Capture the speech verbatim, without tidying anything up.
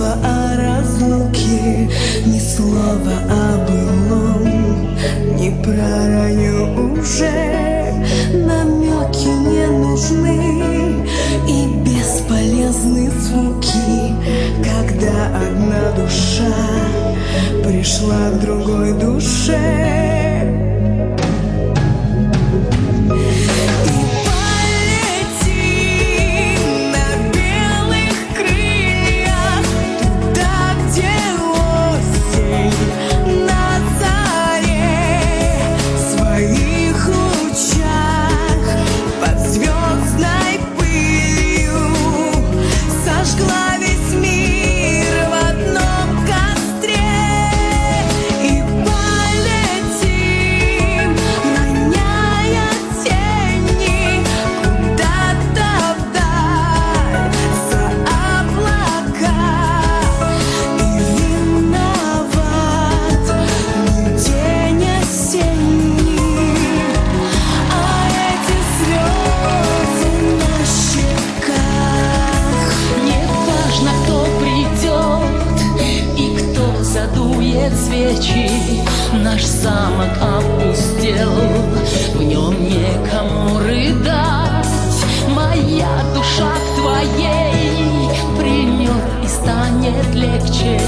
слова о разлуке, ни слова о былом. Не про раю уже намеки не нужны, и бесполезны звуки, когда одна душа пришла к другой душе. Свечи, наш замок опустел, в нем некому рыдать. Моя душа к твоей прильнет и станет легче.